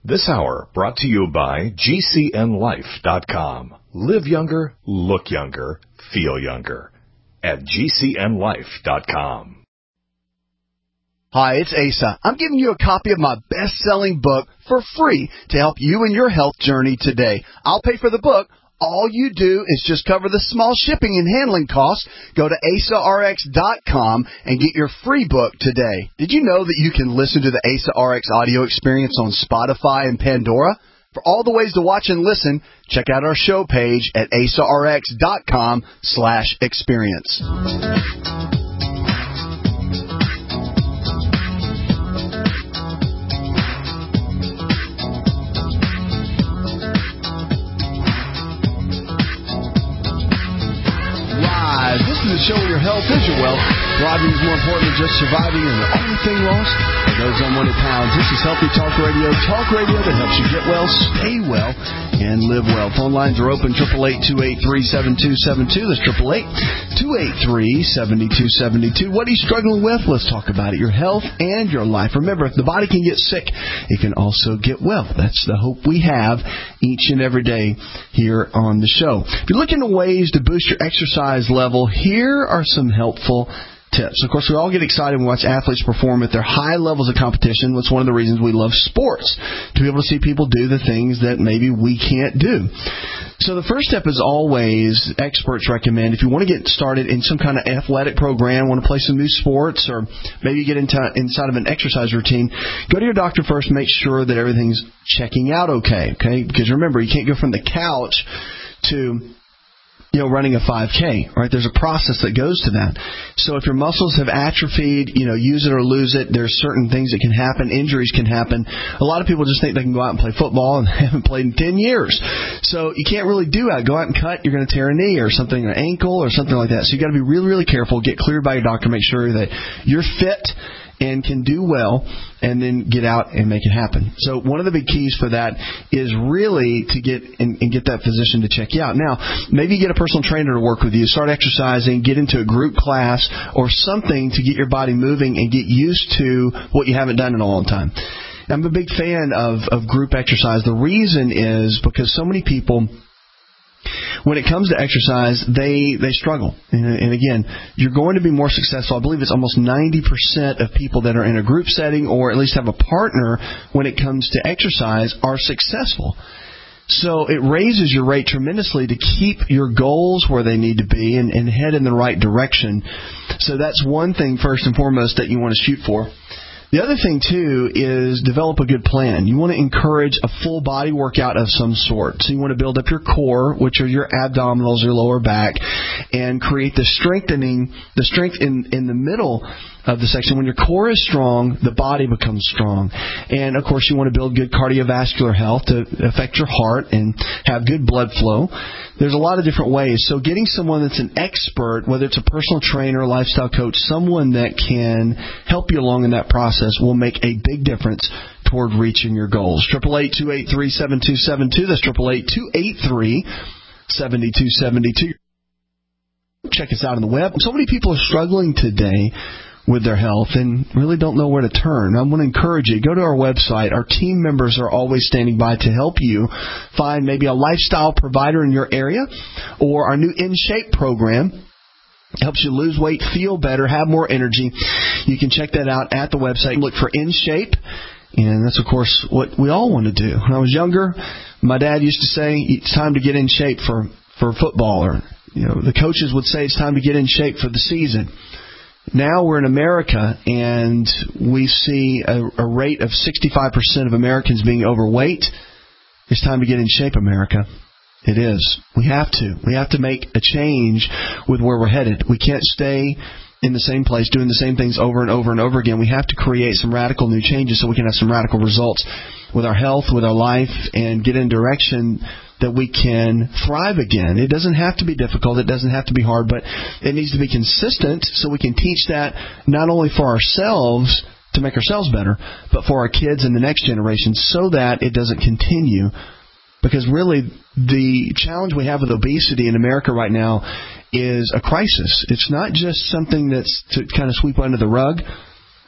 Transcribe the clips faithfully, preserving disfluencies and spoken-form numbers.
This hour brought to you by G C N life dot com. Live younger, look younger, feel younger at G C N life dot com. Hi, it's Asa. I'm giving you a copy of my best-selling book for free to help you in your health journey today. I'll pay for the book. All you do is just cover the small shipping and handling costs. Go to asa r x dot com and get your free book today. Did you know that you can listen to the Asa R X audio experience on Spotify and Pandora? For all the ways to watch and listen, check out our show page at asa r x dot com slash experience. This is the show where your health is your wealth. Thriving is more important than just surviving, and the only thing lost are those unwanted pounds. This is Healthy Talk Radio. Talk radio that helps you get well, stay well, and live well. Phone lines are open, eight eight eight, two eight three, seven two seven two. That's eight eight eight, two eight three, seven two seven two. What are you struggling with? Let's talk about it. Your health and your life. Remember, if the body can get sick, it can also get well. That's the hope we have each and every day here on the show. If you're looking at ways to boost your exercise level, here are some helpful tips. Of course, we all get excited when we watch athletes perform at their high levels of competition. That's one of the reasons we love sports, to be able to see people do the things that maybe we can't do. So the first step is always, experts recommend, if you want to get started in some kind of athletic program, want to play some new sports, or maybe get into inside of an exercise routine, go to your doctor first, make sure that everything's checking out okay, okay? Because remember, you can't go from the couch to you know, running a five K, right? There's a process that goes to that. So if your muscles have atrophied, you know, use it or lose it, there's certain things that can happen. Injuries can happen. A lot of people just think they can go out and play football and they haven't played in ten years. So you can't really do that. Go out and cut, you're going to tear a knee or something, an ankle or something like that. So you got to be really, really careful. Get cleared by your doctor. Make sure that you're fit and can do well, and then get out and make it happen. So one of the big keys for that is really to get and, and get that physician to check you out. Now, maybe you get a personal trainer to work with you, start exercising, get into a group class or something to get your body moving and get used to what you haven't done in a long time. I'm a big fan of, of group exercise. The reason is because so many people, when it comes to exercise, they, they struggle. And, and again, you're going to be more successful. I believe it's almost ninety percent of people that are in a group setting or at least have a partner when it comes to exercise are successful. So it raises your rate tremendously to keep your goals where they need to be and, and head in the right direction. So that's one thing, first and foremost, that you want to shoot for. The other thing, too, is develop a good plan. You want to encourage a full body workout of some sort. So you want to build up your core, which are your abdominals, your lower back, and create the strengthening, the strength in, in the middle of the section. When your core is strong, the body becomes strong. And, of course, you want to build good cardiovascular health to affect your heart and have good blood flow. There's a lot of different ways. So getting someone that's an expert, whether it's a personal trainer, lifestyle coach, someone that can help you along in that process will make a big difference toward reaching your goals. eight eight eight, two eight three, seven two seven two. That's eight eight eight, two eight three, seven two seven two. Check us out on the web. So many people are struggling today with their health and really don't know where to turn. I want to encourage you, go to our website. Our team members are always standing by to help you find maybe a lifestyle provider in your area, or our new In Shape program. It helps you lose weight, feel better, have more energy. You can check that out at the website. Look for In Shape, and that's, of course, what we all want to do. When I was younger, my dad used to say, it's time to get in shape for, for football, or you know, the coaches would say it's time to get in shape for the season. Now we're in America, and we see a, a rate of sixty-five percent of Americans being overweight. It's time to get in shape, America. It is. We have to. We have to make a change with where we're headed. We can't stay in the same place doing the same things over and over and over again. We have to create some radical new changes so we can have some radical results with our health, with our life, and get in direction that we can thrive again. It doesn't have to be difficult. It doesn't have to be hard, but it needs to be consistent so we can teach that not only for ourselves to make ourselves better, but for our kids and the next generation so that it doesn't continue. Because really, the challenge we have with obesity in America right now is a crisis. It's not just something that's to kind of sweep under the rug.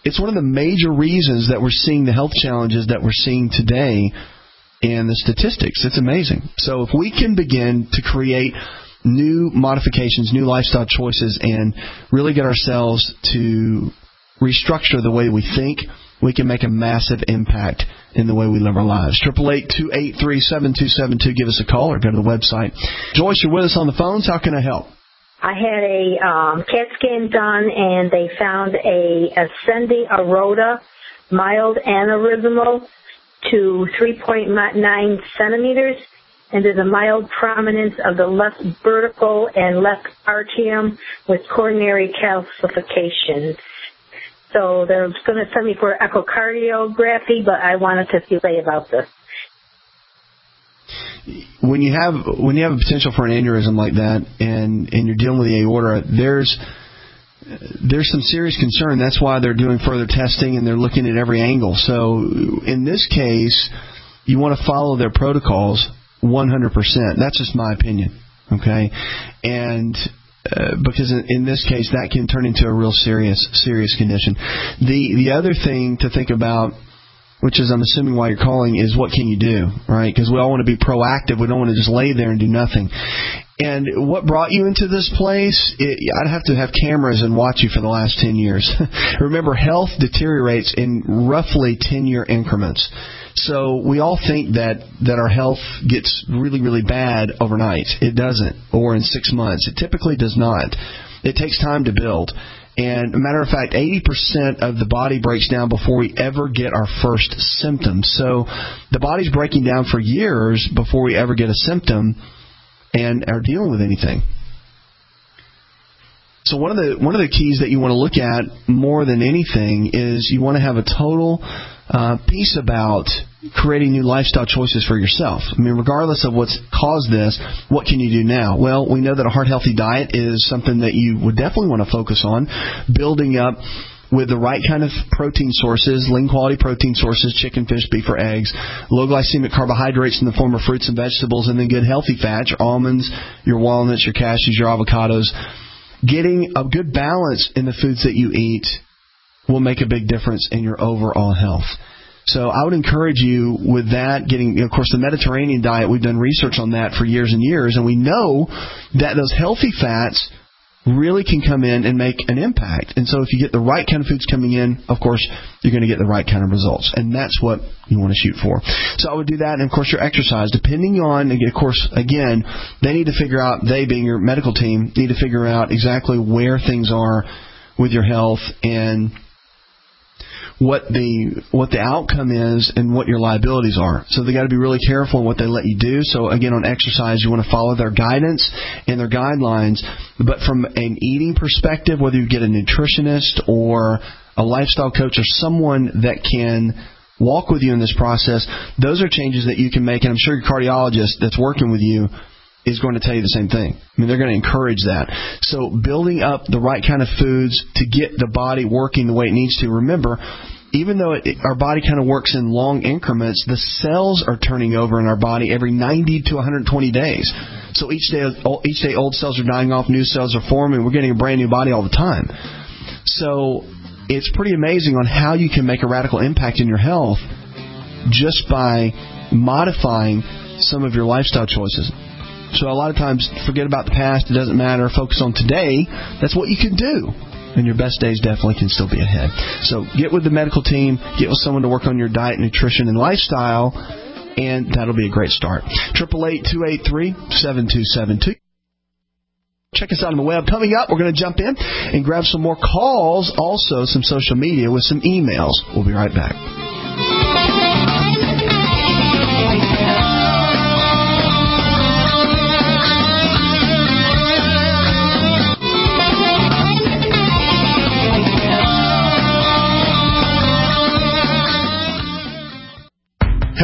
it's one of the major reasons that we're seeing the health challenges that we're seeing today in the statistics. It's amazing. So if we can begin to create new modifications, new lifestyle choices, and really get ourselves to restructure the way we think, we can make a massive impact in the way we live our lives. eight eight eight, two eight three, seven two seven two. Give us a call or go to the website. Joyce, you're with us on the phones. How can I help? I had a um, CAT scan done, and they found a ascending aorta, mild aneurysmal to three point nine centimeters, and there's a mild prominence of the left vertical and left atrium with coronary calcifications. So they're going to send me for echocardiography, but I wanted to see what they say about this. When you have when you have a potential for an aneurysm like that, and, and you're dealing with the aorta, there's there's some serious concern. That's why they're doing further testing and they're looking at every angle. So in this case, you want to follow their protocols one hundred percent. That's just my opinion, okay? And uh, because in, in this case, that can turn into a real serious serious condition. The the other thing to think about, which is I'm assuming why you're calling, is what can you do, right? Because we all want to be proactive. We don't want to just lay there and do nothing. And what brought you into this place, it, I'd have to have cameras and watch you for the last ten years. Remember, health deteriorates in roughly ten-year increments. So we all think that, that our health gets really, really bad overnight. It doesn't, or in six months. It typically does not. It takes time to build. And, a matter of fact, eighty percent of the body breaks down before we ever get our first symptoms. So the body's breaking down for years before we ever get a symptom and are dealing with anything. So one of the one of the keys that you want to look at more than anything is you want to have a total uh, piece about creating new lifestyle choices for yourself. I mean, regardless of what's caused this, what can you do now? Well, we know that a heart-healthy diet is something that you would definitely want to focus on, building up with the right kind of protein sources, lean quality protein sources, chicken, fish, beef, or eggs, low glycemic carbohydrates in the form of fruits and vegetables, and then good healthy fats, your almonds, your walnuts, your cashews, your avocados. Getting a good balance in the foods that you eat will make a big difference in your overall health. So I would encourage you with that, getting, of course, the Mediterranean diet, we've done research on that for years and years, and we know that those healthy fats really can come in and make an impact. And so if you get the right kind of foods coming in, of course, you're going to get the right kind of results. And that's what you want to shoot for. So I would do that. And, of course, your exercise, depending on, and of course, again, they need to figure out, they being your medical team, need to figure out exactly where things are with your health and what the what the outcome is and what your liabilities are. So they got to be really careful in what they let you do. So again, on exercise, you want to follow their guidance and their guidelines. But from an eating perspective, whether you get a nutritionist or a lifestyle coach or someone that can walk with you in this process, those are changes that you can make. And I'm sure your cardiologist that's working with you is going to tell you the same thing. I mean, they're going to encourage that. So building up the right kind of foods to get the body working the way it needs to. Remember, even though it, our body kind of works in long increments, the cells are turning over in our body every ninety to one hundred twenty days. So each day, each day old cells are dying off, new cells are forming. We're getting a brand new body all the time. So it's pretty amazing on how you can make a radical impact in your health just by modifying some of your lifestyle choices. So a lot of times, forget about the past. It doesn't matter. Focus on today. That's what you can do. And your best days definitely can still be ahead. So get with the medical team. Get with someone to work on your diet, nutrition, and lifestyle. And that'll be a great start. eight eight eight, two eight three, seven two seven two. Check us out on the web. Coming up, we're going to jump in and grab some more calls. Also, some social media with some emails. We'll be right back.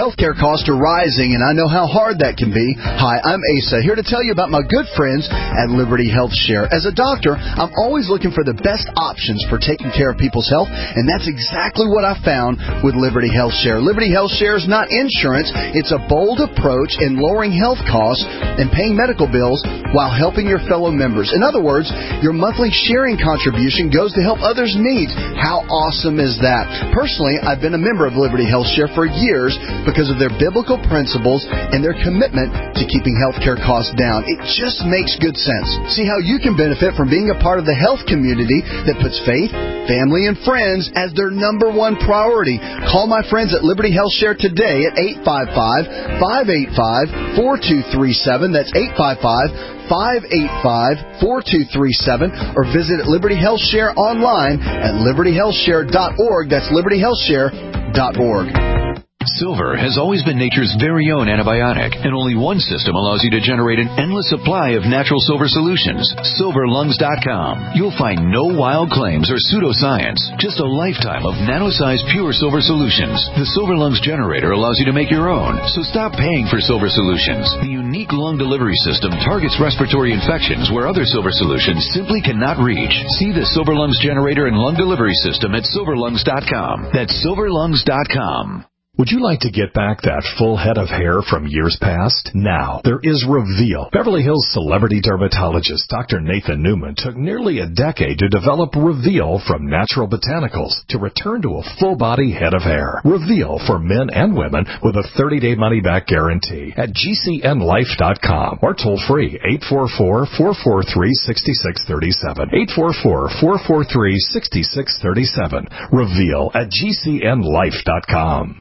Healthcare costs are rising, and I know how hard that can be. Hi, I'm Asa, here to tell you about my good friends at Liberty Health Share. As a doctor, I'm always looking for the best options for taking care of people's health, and that's exactly what I found with Liberty Health Share. Liberty Health Share is not insurance. It's a bold approach in lowering health costs and paying medical bills while helping your fellow members. In other words, your monthly sharing contribution goes to help others' needs. How awesome is that? Personally, I've been a member of Liberty Health Share for years because of their biblical principles and their commitment to keeping healthcare costs down. It just makes good sense. See how you can benefit from being a part of the health community that puts faith, family, and friends as their number one priority. Call my friends at Liberty Health Share today at eight five five, five eight five, four two three seven. That's eight five five, five eight five, four two three seven, or visit Liberty Health Share online at liberty health share dot org. That's liberty health share dot org. Silver has always been nature's very own antibiotic, and only one system allows you to generate an endless supply of natural silver solutions. silver lungs dot com. You'll find no wild claims or pseudoscience, just a lifetime of nano-sized pure silver solutions. The Silver Lungs generator allows you to make your own, so stop paying for silver solutions. The unique lung delivery system targets respiratory infections where other silver solutions simply cannot reach. See the Silver Lungs generator and lung delivery system at silver lungs dot com. That's silver lungs dot com. Would you like to get back that full head of hair from years past? Now, there is Reveal. Beverly Hills celebrity dermatologist Doctor Nathan Newman took nearly a decade to develop Reveal from natural botanicals to return to a full-body head of hair. Reveal for men and women with a thirty-day money-back guarantee at G C N life dot com or toll-free eight four four, four four three, six six three seven. eight four four, four four three, six six three seven. Reveal at G C N life dot com.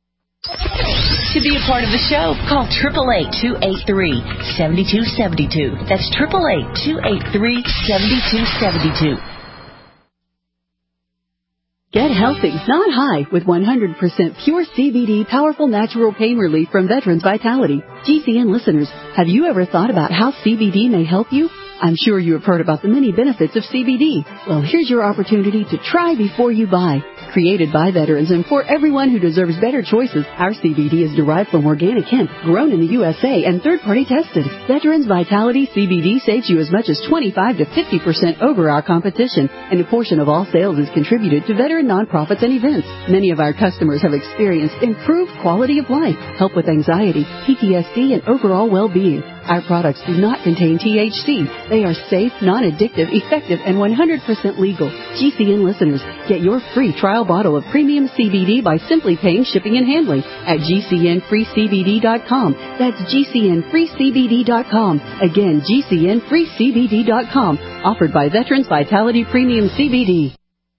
To be a part of the show, call eight eight eight, two eight three, seven two seven two. That's eight eight eight, two eight three, seven two seven two. Get healthy, not high, with one hundred percent pure C B D powerful natural pain relief from Veterans Vitality. G C N listeners, have you ever thought about how C B D may help you? I'm sure you have heard about the many benefits of C B D. Well, here's your opportunity to try before you buy. Created by veterans and for everyone who deserves better choices, our C B D is derived from organic hemp, grown in the U S A and third-party tested. Veterans Vitality C B D saves you as much as twenty-five to fifty percent over our competition, and a portion of all sales is contributed to veteran nonprofits and events. Many of our customers have experienced improved quality of life, help with anxiety, P T S D, and overall well-being. Our products do not contain T H C. They are safe, non-addictive, effective, and one hundred percent legal. G C N listeners, get your free trial bottle of premium C B D by simply paying shipping and handling at G C N free C B D dot com. That's G C N free C B D dot com. Again, G C N free C B D dot com. Offered by Veterans Vitality Premium C B D.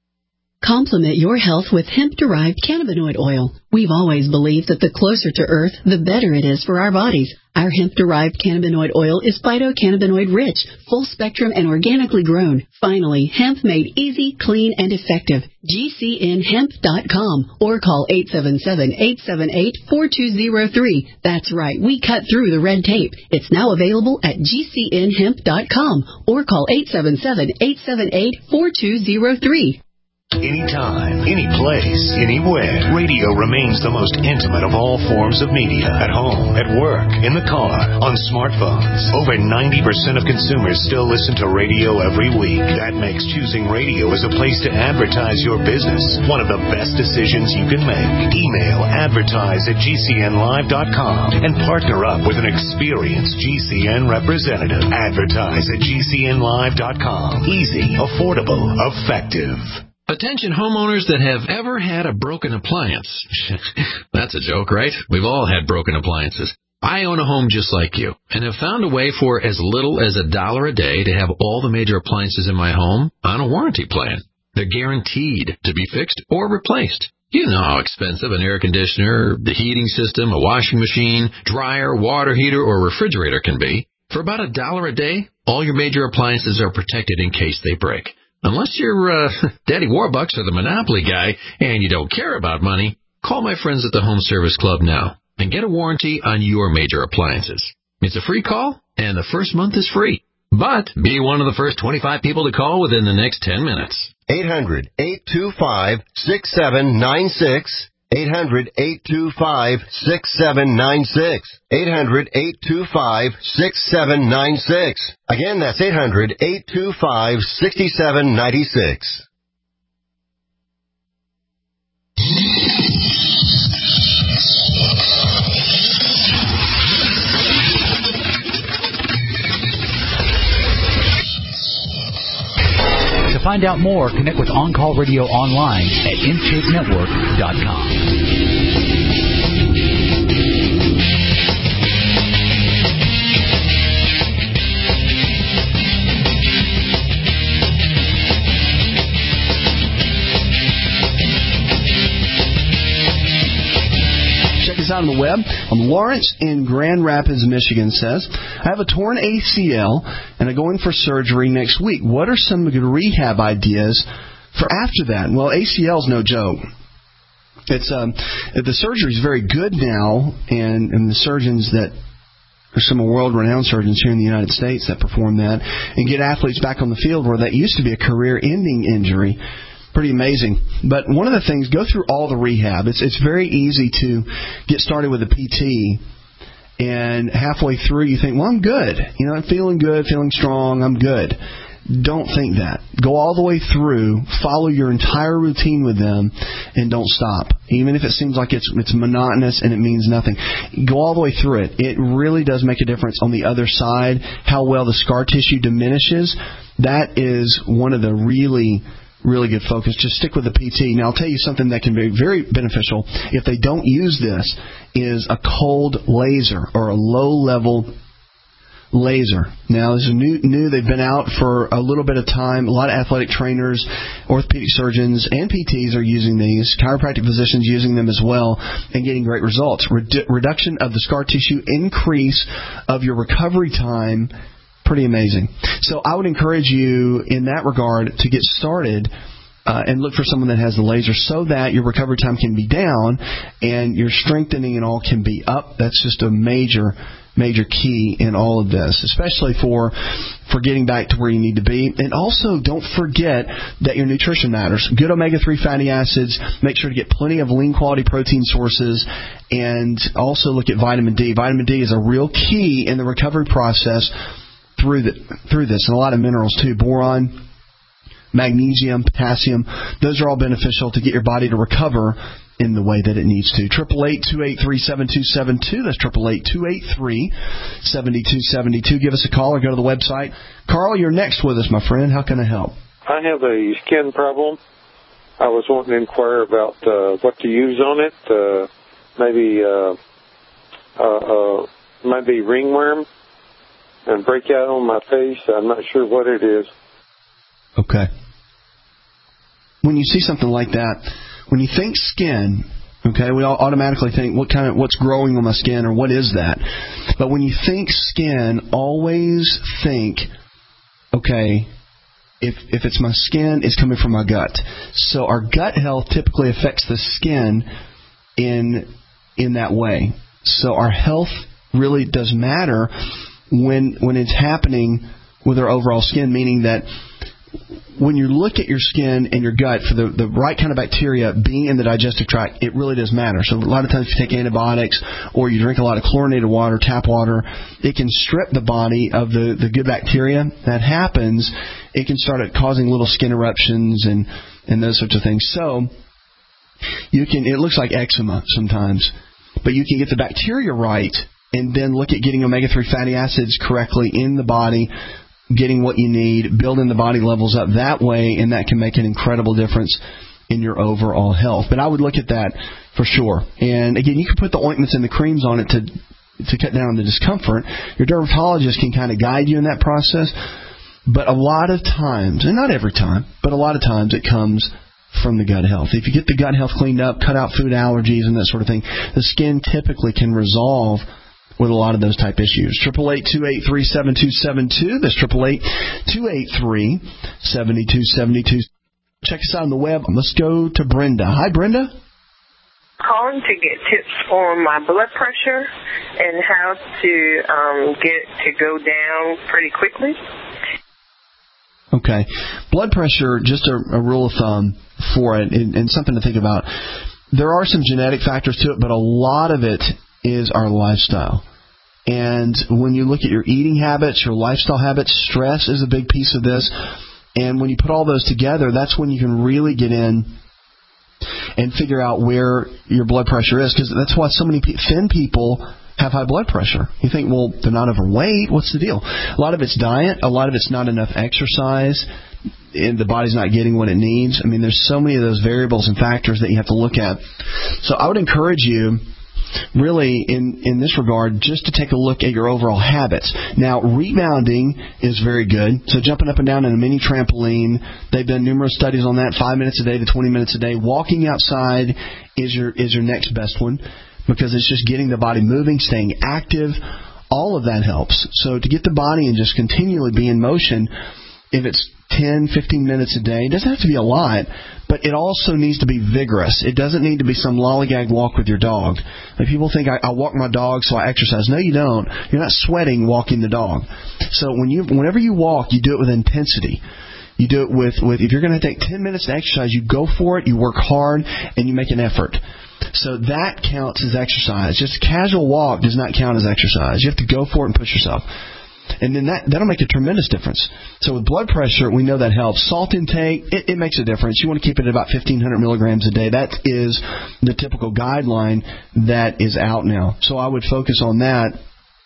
Complement your health with hemp-derived cannabinoid oil. We've always believed that the closer to Earth, the better it is for our bodies. Our hemp-derived cannabinoid oil is phytocannabinoid-rich, full-spectrum, and organically grown. Finally, hemp made easy, clean, and effective. G C N hemp dot com or call eight seven seven, eight seven eight, four two zero three. That's right, we cut through the red tape. It's now available at G C N hemp dot com or call eight seven seven, eight seven eight, four two zero three. Anytime, any place, anywhere, radio remains the most intimate of all forms of media. At home, at work, in the car, on smartphones. Over ninety percent of consumers still listen to radio every week. That makes choosing radio as a place to advertise your business one of the best decisions you can make. Email advertise at G C N live dot com and partner up with an experienced G C N representative. Advertise at G C N live dot com. Easy, affordable, effective. Attention homeowners that have ever had a broken appliance. That's a joke, right? We've all had broken appliances. I own a home just like you and have found a way for as little as a dollar a day to have all the major appliances in my home on a warranty plan. They're guaranteed to be fixed or replaced. You know how expensive an air conditioner, the heating system, a washing machine, dryer, water heater, or refrigerator can be. For about a dollar a day, all your major appliances are protected in case they break. Unless you're uh, Daddy Warbucks or the Monopoly guy and you don't care about money, call my friends at the Home Service Club now and get a warranty on your major appliances. It's a free call, and the first month is free. But be one of the first twenty-five people to call within the next ten minutes. eight hundred, eight two five, six seven nine six. eight hundred, eight two five, six seven nine six. eight hundred, eight two five, six seven nine six. Again, that's eight hundred, eight two five, six seven nine six. To find out more, connect with On Call Radio online at in shape network dot com. Out on the web. Um, Lawrence in Grand Rapids, Michigan says, I have a torn A C L and I'm going for surgery next week. What are some good rehab ideas for after that? Well, A C L is no joke. It's um, the surgery is very good now, and, and the surgeons that are some world-renowned surgeons here in the United States that perform that and get athletes back on the field where that used to be a career-ending injury. Pretty amazing. But one of the things, go through all the rehab. It's it's very easy to get started with a P T, and halfway through you think, well, I'm good. You know, I'm feeling good, feeling strong, I'm good. Don't think that. Go all the way through, follow your entire routine with them, and don't stop. Even if it seems like it's it's monotonous and it means nothing. Go all the way through it. It really does make a difference on the other side, how well the scar tissue diminishes. That is one of the really... really good focus. Just stick with the P T. Now, I'll tell you something that can be very beneficial if they don't use this is a cold laser or a low-level laser. Now, this is new, new. They've been out for a little bit of time. A lot of athletic trainers, orthopedic surgeons, and P Ts are using these. Chiropractic physicians using them as well and getting great results. Redu- reduction of the scar tissue, increase of your recovery time. Pretty amazing. So I would encourage you in that regard to get started uh, and look for someone that has the laser so that your recovery time can be down and your strengthening and all can be up. That's just a major, major key in all of this, especially for for getting back to where you need to be. And also don't forget that your nutrition matters. Good omega three fatty acids. Make sure to get plenty of lean quality protein sources, and also look at vitamin D. Vitamin D is a real key in the recovery process through the, through this, and a lot of minerals too. Boron, magnesium, potassium, those are all beneficial to get your body to recover in the way that it needs to. Triple eight two eight three seven two seven two. That's triple eight two eight three seven two seven two. Give us a call or go to the website. Carl, you're next with us, my friend. How can I help? I have a skin problem. I was wanting to inquire about uh, what to use on it. Uh, maybe uh, uh, uh, maybe ringworm. And breakout on my face. I'm not sure what it is. Okay. When you see something like that, when you think skin, okay, we all automatically think what kind of what's growing on my skin or what is that? But when you think skin, always think, okay, if if it's my skin, it's coming from my gut. So our gut health typically affects the skin in in that way. So our health really does matter when when it's happening with our overall skin, meaning that when you look at your skin and your gut for the, the right kind of bacteria being in the digestive tract, it really does matter. So a lot of times if you take antibiotics or you drink a lot of chlorinated water, tap water, it can strip the body of the, the good bacteria. That happens, it can start causing little skin eruptions and, and those sorts of things. So you can it looks like eczema sometimes, but you can get the bacteria right and then look at getting omega three fatty acids correctly in the body, getting what you need, building the body levels up that way, and that can make an incredible difference in your overall health. But I would look at that for sure. And again, you can put the ointments and the creams on it to to cut down on the discomfort. Your dermatologist can kind of guide you in that process. But a lot of times, and not every time, but a lot of times it comes from the gut health. If you get the gut health cleaned up, cut out food allergies and that sort of thing, the skin typically can resolve with a lot of those type issues. triple eight two eight three seven two seven two. That's triple eight two eight three seven two seven two. Check us out on the web. Let's go to Brenda. Hi, Brenda. Calling to get tips on my blood pressure and how to um, get to go down pretty quickly. Okay. Blood pressure, just a, a rule of thumb for it, and, and something to think about. there are some genetic factors to it, but a lot of it is our lifestyle. And when you look at your eating habits, your lifestyle habits, stress is a big piece of this. And when you put all those together, that's when you can really get in and figure out where your blood pressure is. Because that's why so many thin people have high blood pressure. You think, well, they're not overweight. What's the deal? A lot of it's diet. A lot of it's not enough exercise. And the body's not getting what it needs. I mean, there's so many of those variables and factors that you have to look at. So I would encourage you, really, in, in this regard, just to take a look at your overall habits. Now, rebounding is very good. So jumping up and down in a mini trampoline, they've done numerous studies on that, five minutes a day to twenty minutes a day. Walking outside is your is your next best one, because it's just getting the body moving, staying active. All of that helps. So to get the body and just continually be in motion, if it's ten, fifteen minutes a day, it doesn't have to be a lot, but it also needs to be vigorous. It doesn't need to be some lollygag walk with your dog. Like, people think, I, I walk my dog so I exercise. No, you don't. You're not sweating walking the dog. So when you, whenever you walk, you do it with intensity. You do it with, with if you're going to take ten minutes to exercise, you go for it, you work hard, and you make an effort. So that counts as exercise. Just a casual walk does not count as exercise. You have to go for it and push yourself. And then that, that'll make a tremendous difference. So with blood pressure, we know that helps. Salt intake, it, it makes a difference. You want to keep it at about fifteen hundred milligrams a day. That is the typical guideline that is out now. So I would focus on that,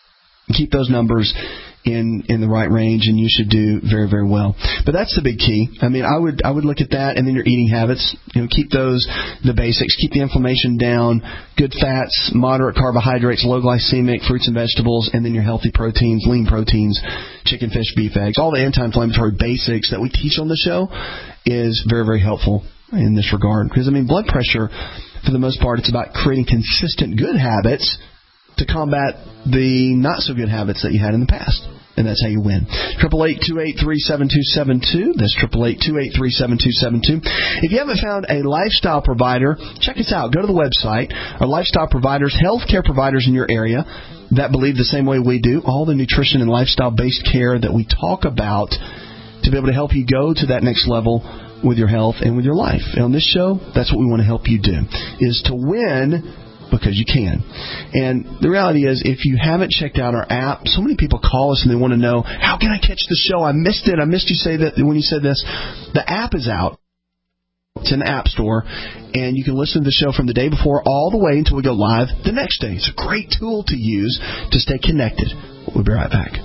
keep those numbers in in the right range, and you should do very, very well. But that's the big key. I mean, I would I would look at that, and then your eating habits. You know, keep those the basics. Keep the inflammation down. Good fats, moderate carbohydrates, low glycemic fruits and vegetables, and then your healthy proteins, lean proteins, chicken, fish, beef, eggs. All the anti-inflammatory basics that we teach on the show is very, very helpful in this regard. Because I mean, blood pressure, for the most part, it's about creating consistent good habits to combat the not-so-good habits that you had in the past. And that's how you win. eight eight eight, two eight three, seven two seven two. That's eight eight eight, two eight three, seven two seven two. If you haven't found a lifestyle provider, check us out. Go to the website. Our lifestyle providers, healthcare providers in your area that believe the same way we do, all the nutrition and lifestyle-based care that we talk about to be able to help you go to that next level with your health and with your life. And on this show, that's what we want to help you do, is to win because you can. And the reality is, if you haven't checked out our app, so many people call us and they want to know, how can I catch the show? I missed it. I missed you say that when you said this. The app is out. It's in the App Store, and you can listen to the show from the day before all the way until we go live the next day. It's a great tool to use to stay connected. We'll be right back.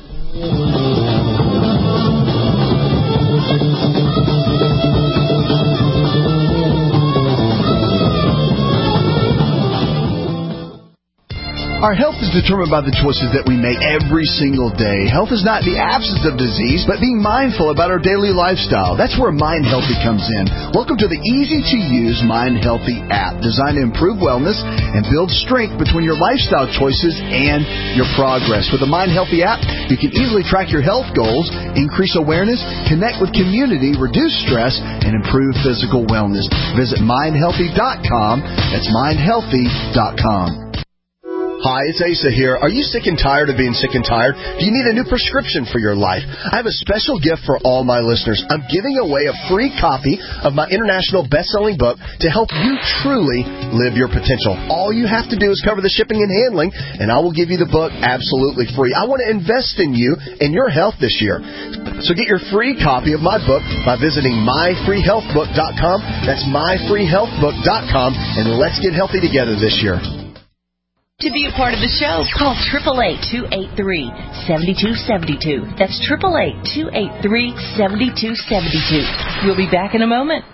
Our health is determined by the choices that we make every single day. Health is not the absence of disease, but being mindful about our daily lifestyle. That's where Mind Healthy comes in. Welcome to the easy-to-use Mind Healthy app, designed to improve wellness and build strength between your lifestyle choices and your progress. With the Mind Healthy app, you can easily track your health goals, increase awareness, connect with community, reduce stress, and improve physical wellness. Visit mind healthy dot com. That's mind healthy dot com. Hi, it's Asa here. Are you sick and tired of being sick and tired? Do you need a new prescription for your life? I have a special gift for all my listeners. I'm giving away a free copy of my international best-selling book to help you truly live your potential. All you have to do is cover the shipping and handling, and I will give you the book absolutely free. I want to invest in you and your health this year. So get your free copy of my book by visiting my free health book dot com. That's my free health book dot com, and let's get healthy together this year. To be a part of the show, call eight eight eight, two eight three, seven two seven two. That's eight eight eight, two eight three, seven two seven two. We'll be back in a moment.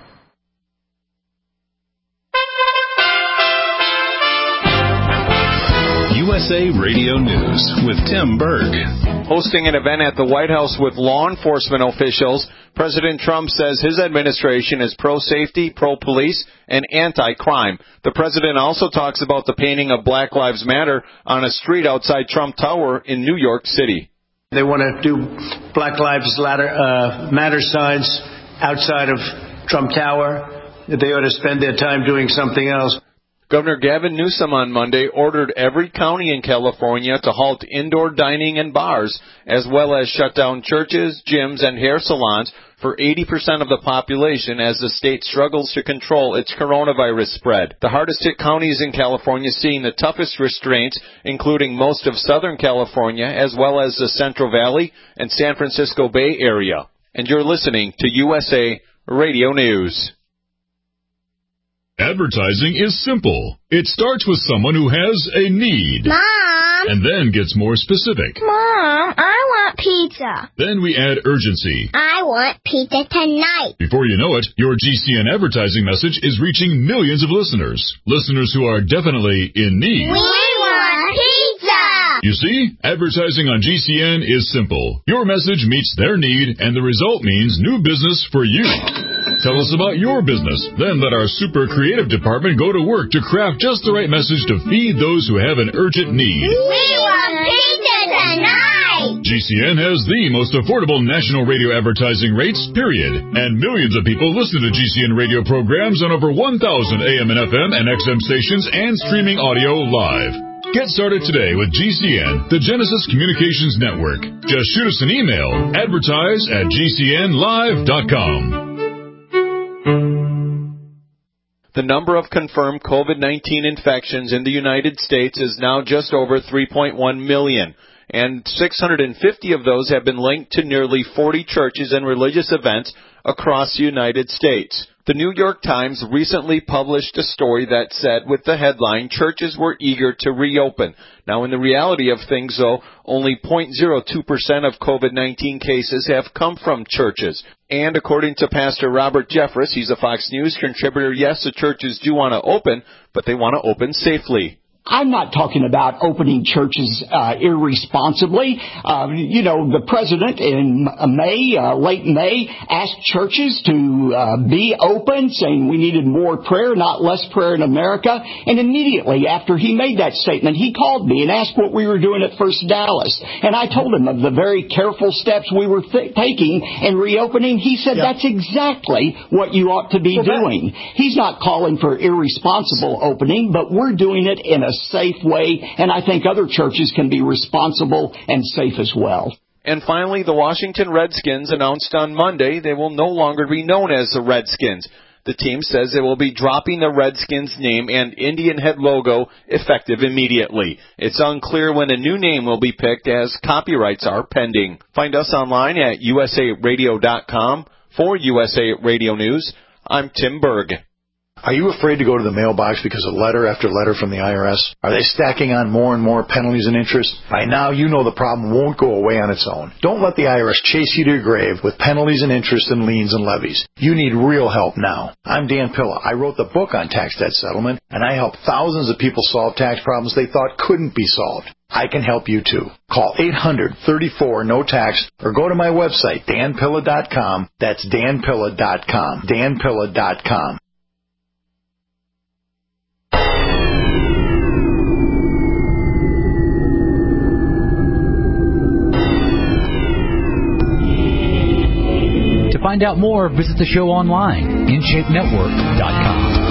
U S A Radio News with Tim Berg. Hosting an event at the White House with law enforcement officials, President Trump says his administration is pro-safety, pro-police, and anti-crime. The president also talks about the painting of Black Lives Matter on a street outside Trump Tower in New York City. They want to do Black Lives Matter signs outside of Trump Tower. They ought to spend their time doing something else. Governor Gavin Newsom on Monday ordered every county in California to halt indoor dining and bars, as well as shut down churches, gyms, and hair salons for eighty percent of the population as the state struggles to control its coronavirus spread. The hardest hit counties in California seeing the toughest restraints, including most of Southern California, as well as the Central Valley and San Francisco Bay Area. And you're listening to U S A Radio News. Advertising is simple. It starts with someone who has a need. Mom! And then gets more specific. Mom, I want pizza. Then we add urgency. I want pizza tonight. Before you know it, your G C N advertising message is reaching millions of listeners. Listeners who are definitely in need. We want pizza! You see, advertising on G C N is simple. Your message meets their need, and the result means new business for you. Tell us about your business. Then let our super creative department go to work to craft just the right message to feed those who have an urgent need. We want pizza tonight! G C N has the most affordable national radio advertising rates, period. And millions of people listen to G C N radio programs on over one thousand A M and F M and X M stations and streaming audio live. Get started today with G C N, the Genesis Communications Network. Just shoot us an email, advertise at G C N live dot com. The number of confirmed COVID nineteen infections in the United States is now just over three point one million, and six hundred fifty of those have been linked to nearly forty churches and religious events across the United States. The New York Times recently published a story that said, with the headline, churches were eager to reopen. Now, in the reality of things, though, only zero point zero two percent of COVID nineteen cases have come from churches. And according to Pastor Robert Jeffress, he's a Fox News contributor, yes, the churches do want to open, but they want to open safely. I'm not talking about opening churches uh, irresponsibly. Uh, you know, the president in May, uh, late May, asked churches to uh, be open, saying we needed more prayer, not less prayer in America. And immediately after he made that statement, he called me and asked what we were doing at First Dallas. And I told him of the very careful steps we were th- taking in reopening. He said, yeah. That's exactly what you ought to be well, doing. That- He's not calling for irresponsible opening, but we're doing it in a safe way, and I think other churches can be responsible and safe as well. And finally, the Washington Redskins announced on Monday they will no longer be known as the Redskins. The team says they will be dropping the Redskins name and Indian head logo effective immediately. It's unclear when a new name will be picked as copyrights are pending. Find us online at U S A radio dot com. For U S A Radio News, I'm Tim Berg. Are you afraid to go to the mailbox because of letter after letter from the I R S? Are they stacking on more and more penalties and interest? By now, you know the problem won't go away on its own. Don't let the I R S chase you to your grave with penalties and interest and liens and levies. You need real help now. I'm Dan Pilla. I wrote the book on tax debt settlement, and I help thousands of people solve tax problems they thought couldn't be solved. I can help you too. Call eight hundred, thirty-four, no tax or go to my website, dan pilla dot com. That's dan pilla dot com. dan pilla dot com. To find out more, visit the show online, in shape network dot com.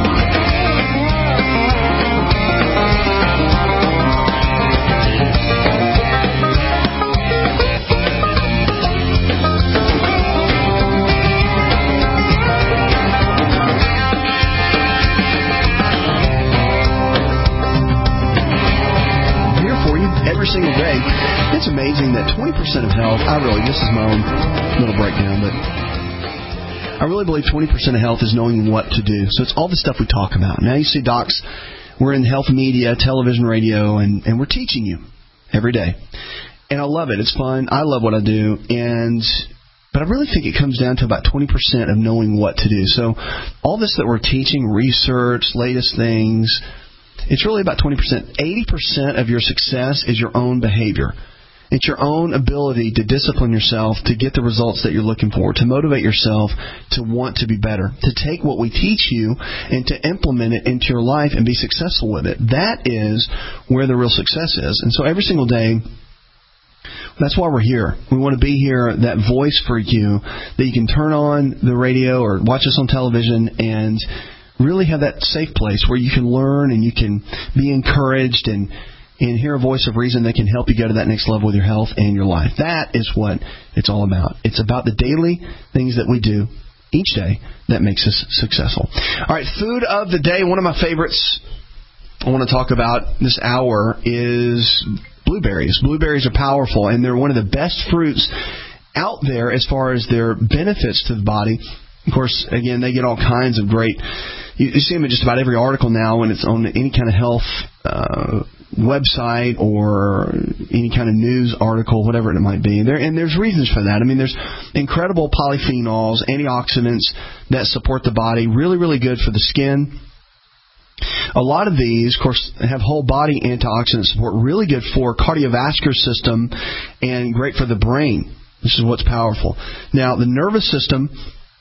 Every single day. It's amazing that twenty percent of health, I really, this is my own little breakdown, but I really believe twenty percent of health is knowing what to do. So it's all the stuff we talk about. Now you see docs, we're in health media, television, radio, and, and we're teaching you every day. And I love it. It's fun. I love what I do. And But I really think it comes down to about twenty percent of knowing what to do. So all this that we're teaching, research, latest things, it's really about twenty percent. eighty percent of your success is your own behavior. It's your own ability to discipline yourself to get the results that you're looking for, to motivate yourself to want to be better, to take what we teach you and to implement it into your life and be successful with it. That is where the real success is. And so every single day, that's why we're here. We want to be here, that voice for you, that you can turn on the radio or watch us on television and really have that safe place where you can learn and you can be encouraged and and hear a voice of reason that can help you go to that next level with your health and your life. That is what it's all about. It's about the daily things that we do each day that makes us successful. All right, food of the day. One of my favorites I want to talk about this hour is blueberries. Blueberries are powerful, and they're one of the best fruits out there as far as their benefits to the body. Of course, again, they get all kinds of great... You, you see them in just about every article now when it's on any kind of health uh, website or any kind of news article, whatever it might be. There, and there's reasons for that. I mean, there's incredible polyphenols, antioxidants that support the body, really, really good for the skin. A lot of these, of course, have whole body antioxidant support, really good for cardiovascular system and great for the brain. This is what's powerful. Now, the nervous system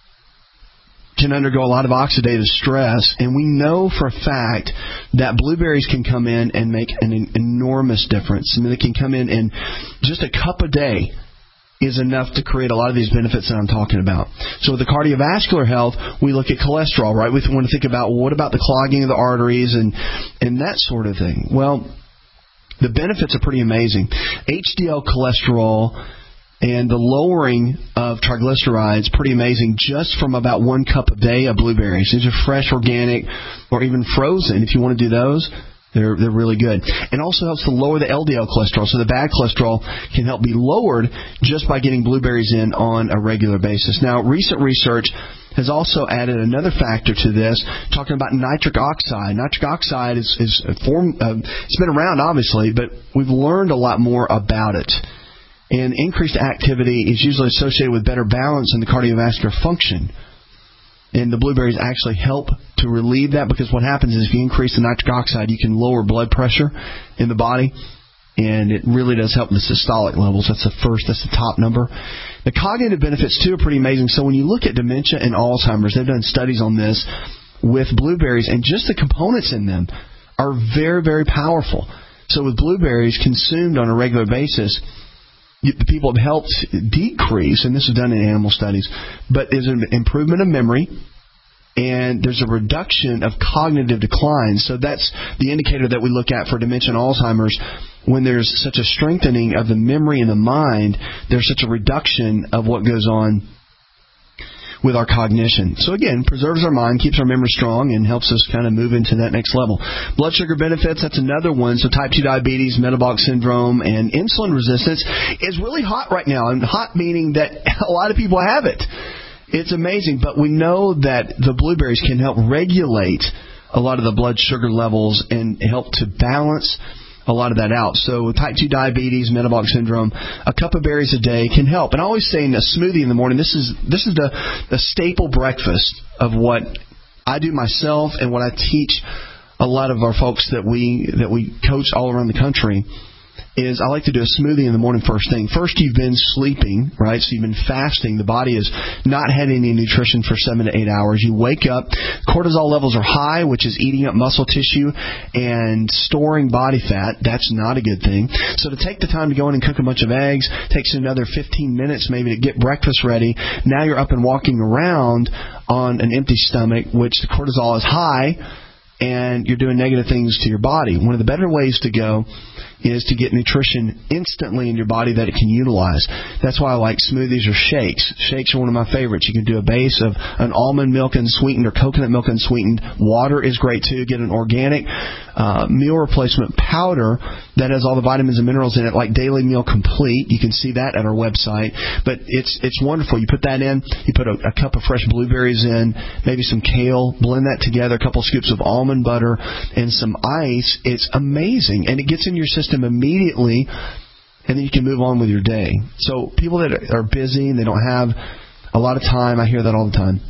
can undergo a lot of oxidative stress, and we know for a fact that blueberries can come in and make an enormous difference. I mean, they can come in and just a cup a day is enough to create a lot of these benefits that I'm talking about. So with the cardiovascular health, we look at cholesterol, right? We want to think about, well, what about the clogging of the arteries and, and that sort of thing? Well, the benefits are pretty amazing. H D L cholesterol and the lowering of triglycerides, pretty amazing, just from about one cup a day of blueberries. These are fresh, organic, or even frozen. If you want to do those, they're they're really good. And also helps to lower the L D L cholesterol. So the bad cholesterol can help be lowered just by getting blueberries in on a regular basis. Now, recent research has also added another factor to this, talking about nitric oxide. Nitric oxide is, is a form, uh, it's been around, obviously, but we've learned a lot more about it. And increased activity is usually associated with better balance in the cardiovascular function. And the blueberries actually help to relieve that, because what happens is if you increase the nitric oxide, you can lower blood pressure in the body. And it really does help the systolic levels. That's the first, that's the top number. The cognitive benefits, too, are pretty amazing. So when you look at dementia and Alzheimer's, they've done studies on this with blueberries, and just the components in them are very, very powerful. So with blueberries consumed on a regular basis, the people have helped decrease, and this is done in animal studies, but there's an improvement of memory, and there's a reduction of cognitive decline. So that's the indicator that we look at for dementia and Alzheimer's. When there's such a strengthening of the memory in the mind, there's such a reduction of what goes on with our cognition. So again, preserves our mind, keeps our memory strong, and helps us kind of move into that next level. Blood sugar benefits, that's another one. So type two diabetes, metabolic syndrome, and insulin resistance is really hot right now. And hot meaning that a lot of people have it. It's amazing. But we know that the blueberries can help regulate a lot of the blood sugar levels and help to balance a lot of that out. So type two diabetes, metabolic syndrome, a cup of berries a day can help. And I always say in a smoothie in the morning, this is this is the, the staple breakfast of what I do myself and what I teach a lot of our folks that we that we coach all around the country. Is I like to do a smoothie in the morning first thing. First, you've been sleeping, right? So you've been fasting. The body has not had any nutrition for seven to eight hours. You wake up, cortisol levels are high, which is eating up muscle tissue and storing body fat. That's not a good thing. So to take the time to go in and cook a bunch of eggs takes another fifteen minutes maybe to get breakfast ready. Now you're up and walking around on an empty stomach, which the cortisol is high, and you're doing negative things to your body. One of the better ways to go is to get nutrition instantly in your body that it can utilize. That's why I like smoothies or shakes. Shakes are one of my favorites. You can do a base of an almond milk unsweetened or coconut milk unsweetened. Water is great too. Get an organic uh, meal replacement powder that has all the vitamins and minerals in it, like Daily Meal Complete. You can see that at our website. But it's it's wonderful. You put that in. You put a, a cup of fresh blueberries in, maybe some kale. Blend that together. A couple scoops of almond butter and some ice. It's amazing, and it gets in your system immediately, and then you can move on with your day. So people that are busy and they don't have a lot of time, I hear that all the time.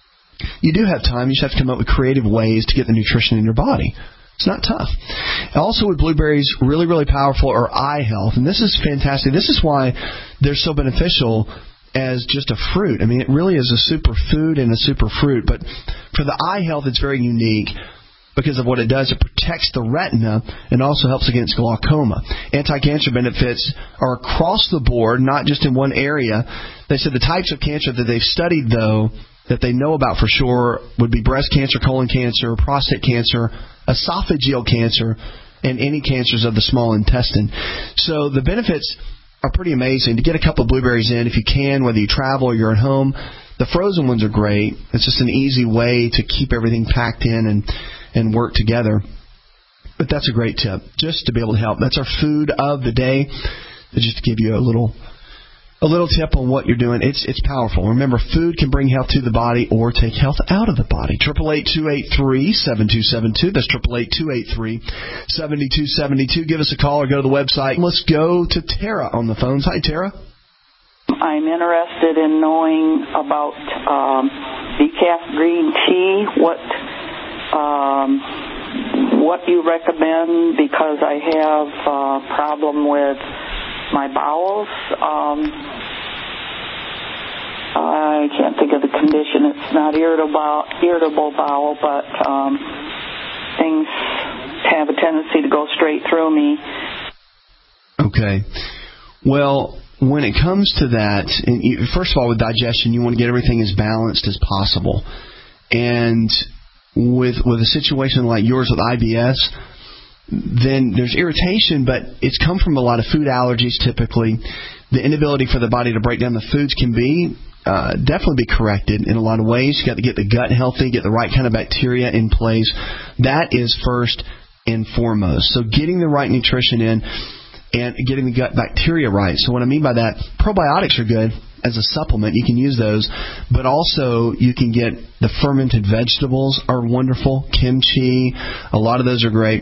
You do have time. You just have to come up with creative ways to get the nutrition in your body. It's not tough. Also with blueberries, really, really powerful are eye health. And this is fantastic. This is why they're so beneficial as just a fruit. I mean, it really is a superfood and a super fruit. But for the eye health, it's very unique because of what it does. It protects the retina and also helps against glaucoma. Anti-cancer benefits are across the board, not just in one area. They said the types of cancer that they've studied, though, that they know about for sure would be breast cancer, colon cancer, prostate cancer, esophageal cancer, and any cancers of the small intestine. So the benefits are pretty amazing. To get a couple of blueberries in, if you can, whether you travel or you're at home, the frozen ones are great. It's just an easy way to keep everything packed in and, and work together. But that's a great tip, just to be able to help. That's our food of the day. Just to give you a little a little tip on what you're doing. It's it's powerful. Remember, food can bring health to the body or take health out of the body. eight eight eight, two eight three, seven two seven two. That's eight eight eight, two eight three, seven two seven two. Give us a call or go to the website. Let's go to Tara on the phones. Hi, Tara. I'm interested in knowing about um, decaf green tea. What um, what you recommend, because I have a problem with my bowels. Um, I can't think of the condition. It's not irritable, irritable bowel, but um, things have a tendency to go straight through me. Okay. Well, when it comes to that, and you, first of all, with digestion, you want to get everything as balanced as possible. And with with a situation like yours with I B S, then there's irritation, but it's come from a lot of food allergies typically. The inability for the body to break down the foods can be uh, definitely be corrected in a lot of ways. You've got to get the gut healthy, get the right kind of bacteria in place. That is first and foremost. So getting the right nutrition in and getting the gut bacteria right. So what I mean by that, probiotics are good as a supplement. You can use those, but also you can get the fermented vegetables are wonderful. Kimchi, a lot of those are great.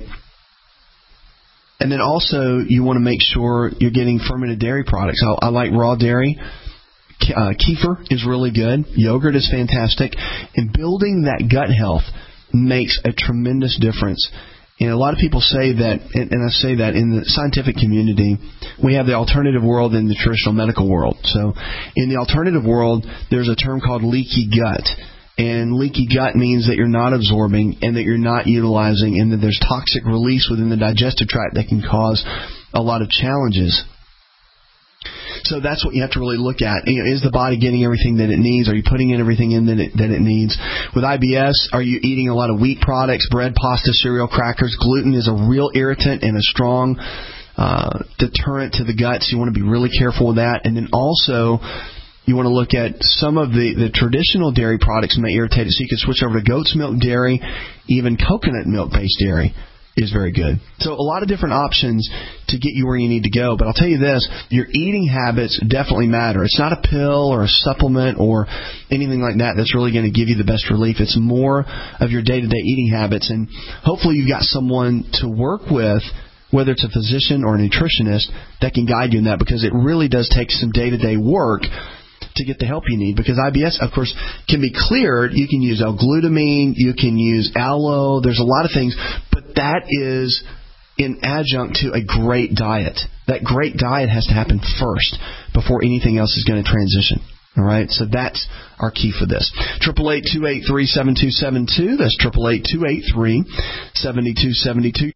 And then also, you want to make sure you're getting fermented dairy products. I, I like raw dairy. Uh, kefir is really good. Yogurt is fantastic. And building that gut health makes a tremendous difference. And a lot of people say that, and, and I say that in the scientific community, we have the alternative world and the traditional medical world. So in the alternative world, there's a term called leaky gut. And leaky gut means that you're not absorbing and that you're not utilizing, and that there's toxic release within the digestive tract that can cause a lot of challenges. So that's what you have to really look at. You know, is the body getting everything that it needs? Are you putting in everything in that it, that it needs? With I B S, are you eating a lot of wheat products, bread, pasta, cereal, crackers? Gluten is a real irritant and a strong uh, deterrent to the gut, so you want to be really careful with that. And then also, you want to look at some of the, the traditional dairy products may irritate it, so you can switch over to goat's milk dairy. Even coconut milk-based dairy is very good. So a lot of different options to get you where you need to go. But I'll tell you this, your eating habits definitely matter. It's not a pill or a supplement or anything like that that's really going to give you the best relief. It's more of your day-to-day eating habits. And hopefully you've got someone to work with, whether it's a physician or a nutritionist, that can guide you in that, because it really does take some day-to-day work to get the help you need, because I B S, of course, can be cleared. You can use L-glutamine, you can use aloe, there's a lot of things, but that is in adjunct to a great diet. That great diet has to happen first before anything else is going to transition. All right, so that's our key for this. eight eight eight, two eight three, seven two seven two. That's eight eight eight, two eight three, seven two seven two.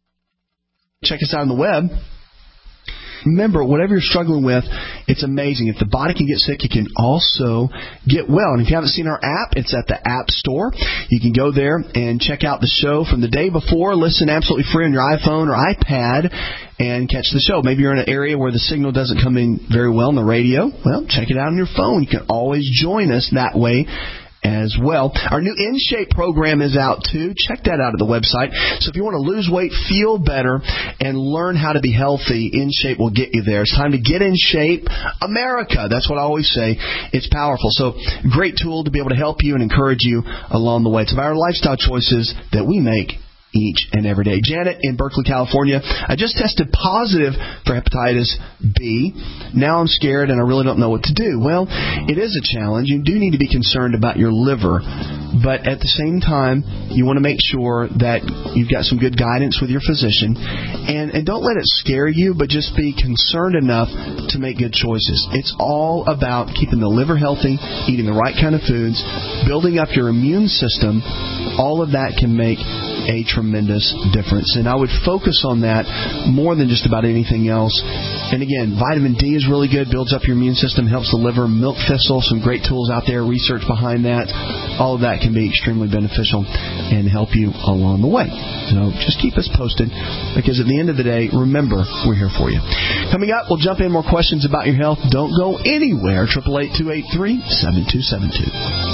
Check us out on the web. Remember, whatever you're struggling with, it's amazing. If the body can get sick, it can also get well. And if you haven't seen our app, it's at the App Store. You can go there and check out the show from the day before. Listen absolutely free on your iPhone or iPad and catch the show. Maybe you're in an area where the signal doesn't come in very well on the radio. Well, check it out on your phone. You can always join us that way as well. Our new InShape program is out too. Check that out at the website. So if you want to lose weight, feel better, and learn how to be healthy, InShape will get you there. It's time to get in shape, America. That's what I always say. It's powerful. So great tool to be able to help you and encourage you along the way. It's about our lifestyle choices that we make each and every day. Janet in Berkeley, California. I just tested positive for hepatitis B. Now I'm scared and I really don't know what to do. Well, it is a challenge. You do need to be concerned about your liver. But at the same time, you want to make sure that you've got some good guidance with your physician. And, and don't let it scare you, but just be concerned enough to make good choices. It's all about keeping the liver healthy, eating the right kind of foods, building up your immune system. All of that can make a tremendous difference. And I would focus on that more than just about anything else. And again, vitamin D is really good, builds up your immune system, helps the liver. Milk thistle, some great tools out there, research behind that. All of that can be extremely beneficial and help you along the way. So just keep us posted, because at the end of the day, remember, we're here for you. Coming up, we'll jump in more questions about your health. Don't go anywhere. eight eight eight, two eight three, seven two seven two.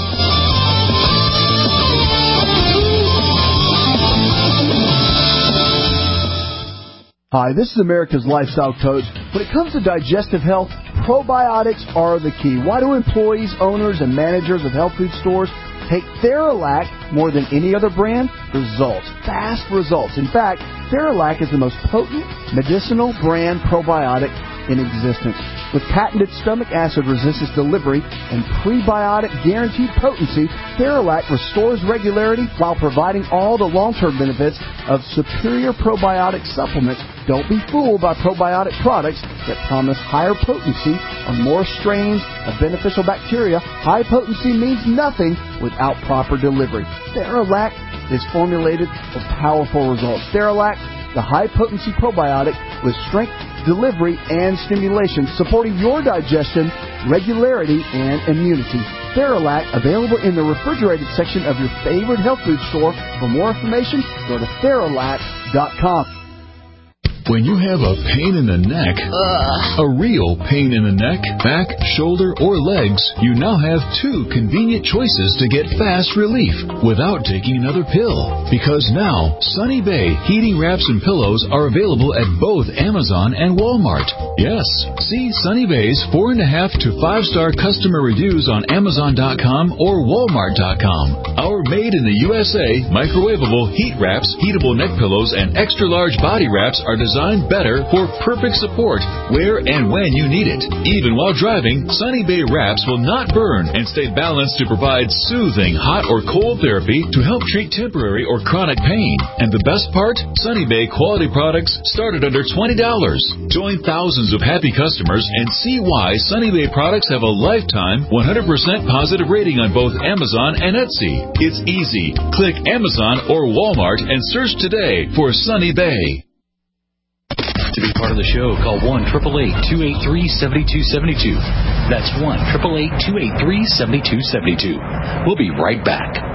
Hi, this is America's Lifestyle Coach. When it comes to digestive health, probiotics are the key. Why do employees, owners, and managers of health food stores take Theralac more than any other brand? Results. Fast results. In fact, Theralac is the most potent medicinal brand probiotic in existence. With patented stomach acid resistance delivery and prebiotic guaranteed potency, Theralac restores regularity while providing all the long-term benefits of superior probiotic supplements. Don't be fooled by probiotic products that promise higher potency or more strains of beneficial bacteria. High potency means nothing without proper delivery. Theralac is formulated for powerful results. Theralac, the high-potency probiotic with strength, delivery, and stimulation, supporting your digestion, regularity, and immunity. Theralac, available in the refrigerated section of your favorite health food store. For more information, go to Theralac dot com. When you have a pain in the neck, Ugh. a real pain in the neck, back, shoulder, or legs, you now have two convenient choices to get fast relief without taking another pill. Because now, Sunny Bay heating wraps and pillows are available at both Amazon and Walmart. Yes, see Sunny Bay's four and a half to five star customer reviews on Amazon dot com or Walmart dot com. Our made in the U S A microwavable heat wraps, heatable neck pillows, and extra large body wraps are designed Designed better for perfect support where and when you need it. Even while driving, Sunny Bay wraps will not burn and stay balanced to provide soothing hot or cold therapy to help treat temporary or chronic pain. And the best part? Sunny Bay quality products start at under twenty dollars. Join thousands of happy customers and see why Sunny Bay products have a lifetime one hundred percent positive rating on both Amazon and Etsy. It's easy. Click Amazon or Walmart and search today for Sunny Bay. To be part of the show, call one eight eight eight, two eight three, seven two seven two. That's one eight eight eight, two eight three, seven two seven two. We'll be right back.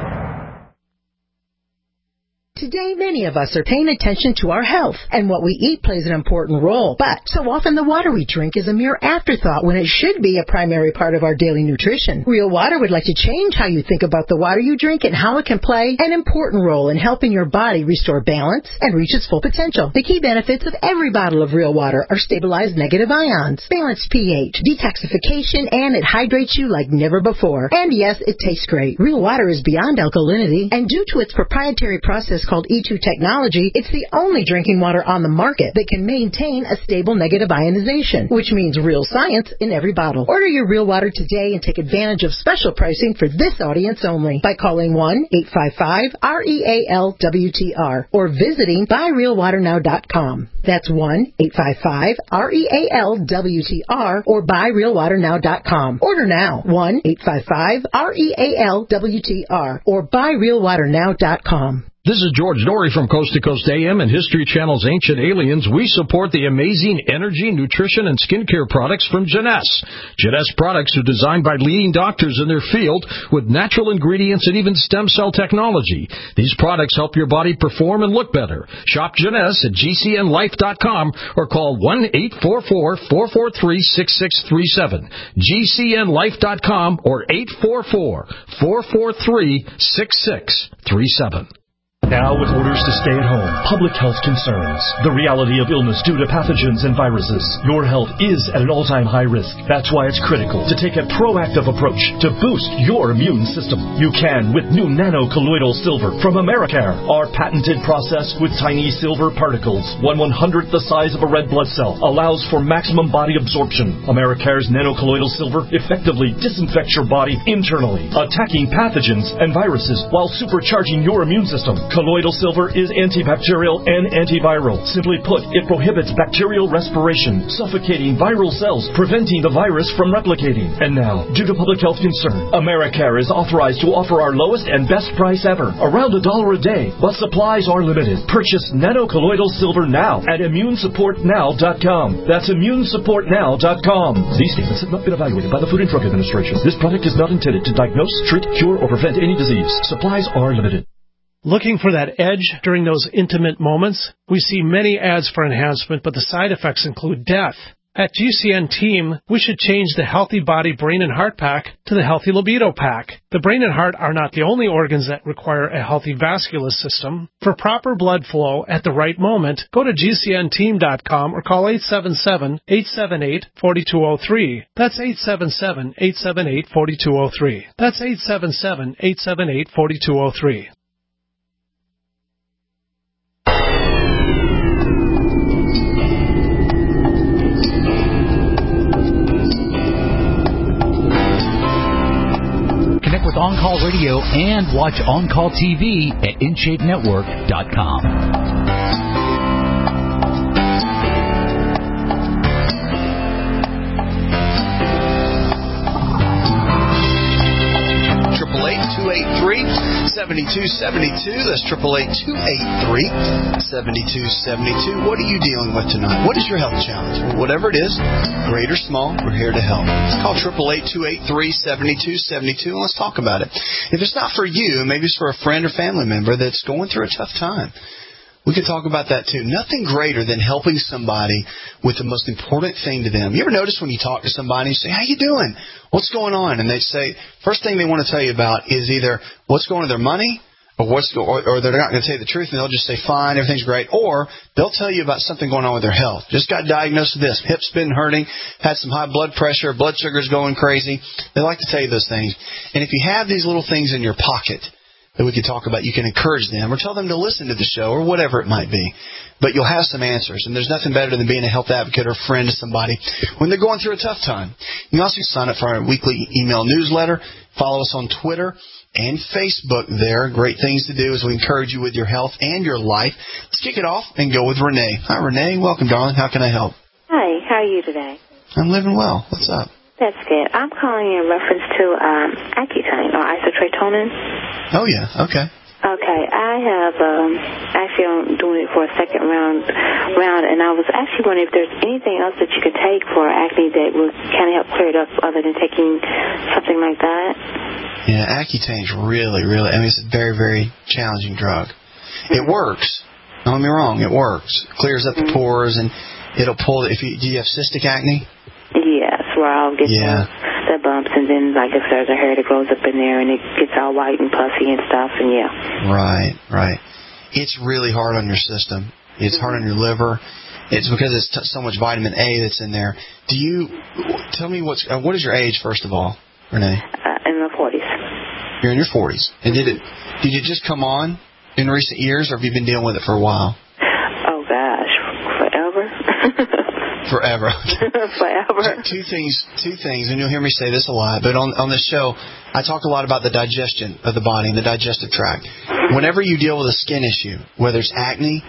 Today, many of us are paying attention to our health, and what we eat plays an important role. But so often the water we drink is a mere afterthought when it should be a primary part of our daily nutrition. Real Water would like to change how you think about the water you drink and how it can play an important role in helping your body restore balance and reach its full potential. The key benefits of every bottle of Real Water are stabilized negative ions, balanced pH, detoxification, and it hydrates you like never before. And yes, it tastes great. Real Water is beyond alkalinity, and due to its proprietary process called E two technology, it's the only drinking water on the market that can maintain a stable negative ionization, which means real science in every bottle. Order your Real Water today and take advantage of special pricing for this audience only by calling one eight five five, R E A L W T R or visiting buy real water now dot com. That's one eight five five, R E A L W T R or buy real water now dot com. Order now, one eight five five, R E A L W T R or buy real water now dot com. This is George Norrie from Coast to Coast A M and History Channel's Ancient Aliens. We support the amazing energy, nutrition, and skincare products from Jeunesse. Jeunesse products are designed by leading doctors in their field with natural ingredients and even stem cell technology. These products help your body perform and look better. Shop Jeunesse at G C N life dot com or call one eight four four, four four three, six six three seven. G C N life dot com or eight four four, four four three, six six three seven. Now with orders to stay at home, public health concerns, the reality of illness due to pathogens and viruses, your health is at an all-time high risk. That's why it's critical to take a proactive approach to boost your immune system. You can with new nano-colloidal silver from Americare. Our patented process with tiny silver particles, one one-hundredth the size of a red blood cell, allows for maximum body absorption. Americare's nano-colloidal silver effectively disinfects your body internally, attacking pathogens and viruses while supercharging your immune system. Colloidal silver is antibacterial and antiviral. Simply put, it prohibits bacterial respiration, suffocating viral cells, preventing the virus from replicating. And now, due to public health concern, Americare is authorized to offer our lowest and best price ever, around a dollar a day, but supplies are limited. Purchase nanocolloidal silver now at immune support now dot com. That's immune support now dot com. These statements have not been evaluated by the Food and Drug Administration. This product is not intended to diagnose, treat, cure, or prevent any disease. Supplies are limited. Looking for that edge during those intimate moments? We see many ads for enhancement, but the side effects include death. At G C N Team, we should change the Healthy Body, Brain, and Heart Pack to the Healthy Libido Pack. The brain and heart are not the only organs that require a healthy vascular system. For proper blood flow at the right moment, go to G C N team dot com or call eight seven seven, eight seven eight, four two zero three. That's eight seven seven, eight seven eight, four two zero three. That's eight seven seven, eight seven eight, four two zero three. Connect with On Call Radio and watch On Call T V at in shape network dot com. two eight three, seven two seven two. That's eight eight eight, two eight three, seven two seven two. What are you dealing with tonight? What is your health challenge? Well, whatever it is, great or small, we're here to help. Call eight eight eight, two eight three, seven two seven two and let's talk about it. If it's not for you, maybe it's for a friend or family member that's going through a tough time. We can talk about that too. Nothing greater than helping somebody with the most important thing to them. You ever notice when you talk to somebody and you say, how you doing? What's going on? And they say, first thing they want to tell you about is either what's going on with their money or what's go- or, or they're not going to tell you the truth and they'll just say, fine, everything's great. Or they'll tell you about something going on with their health. Just got diagnosed with this. Hip's been hurting, had some high blood pressure, blood sugar's going crazy. They like to tell you those things. And if you have these little things in your pocket that we can talk about, you can encourage them or tell them to listen to the show or whatever it might be. But you'll have some answers, and there's nothing better than being a health advocate or a friend to somebody when they're going through a tough time. You can also sign up for our weekly email newsletter. Follow us on Twitter and Facebook there. Great things to do as we encourage you with your health and your life. Let's kick it off and go with Renee. Hi, Renee. Welcome, darling. How can I help? Hi. How are you today? I'm living well. What's up? That's good. I'm calling in reference to um, Accutane or isotretinoin. Oh, yeah. Okay. Okay. I have um, actually I'm doing it for a second round, round, and I was actually wondering if there's anything else that you could take for acne that would kind of help clear it up other than taking something like that. Yeah, Accutane's really, really, I mean, it's a very, very challenging drug. Mm-hmm. It works. Don't get me wrong. It works. It clears up mm-hmm. the pores, and it'll pull, if you, do you have cystic acne? Yes, where I'll get yeah. the, the bumps, and then like if there's a hair that grows up in there and it gets all white and puffy and stuff, and yeah. Right, right. It's really hard on your system. It's hard on your liver. It's because it's t- so much vitamin A that's in there. Do you, tell me what's, uh, what is your age, first of all, Renee? Uh, in my forties. You're in your forties. And did it, did it just come on in recent years, or have you been dealing with it for a while? Oh, gosh, forever. Forever. Forever. Two things, two things, and you'll hear me say this a lot, but on, on this show, I talk a lot about the digestion of the body and the digestive tract. Whenever you deal with a skin issue, whether it's acne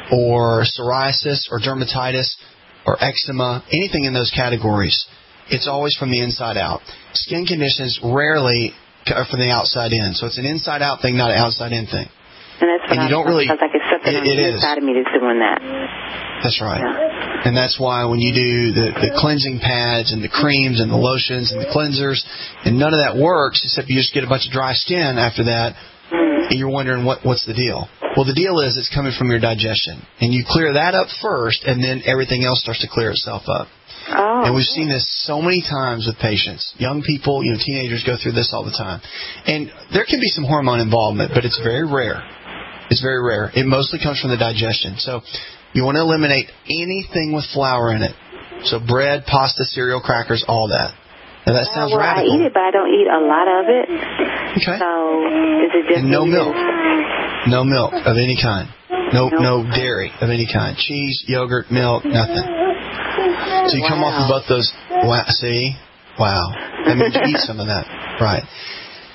or psoriasis or dermatitis or eczema, anything in those categories, it's always from the inside out. Skin conditions rarely are from the outside in, so it's an inside-out thing, not an outside-in thing. And that's what and I you don't really. Sounds like it's something it, on it the is. inside of me that's doing that. That's right. Yeah. And that's why when you do the, the cleansing pads and the creams and the lotions and the cleansers, and none of that works except you just get a bunch of dry skin after that, mm. and you're wondering what what's the deal. Well, the deal is it's coming from your digestion, and you clear that up first, and then everything else starts to clear itself up. Oh. And we've seen this so many times with patients. Young people, you know, teenagers go through this all the time. And there can be some hormone involvement, but it's very rare. It's very rare. It mostly comes from the digestion. So you want to eliminate anything with flour in it. So bread, pasta, cereal, crackers, all that. Now that sounds uh, well, radical. I eat it, but I don't eat a lot of it. Okay. So is it just and no milk? No milk of any kind. No, nope. No dairy of any kind. Cheese, yogurt, milk, nothing. So you come wow. off of both those. Wow, see? Wow. That means you eat some of that. Right.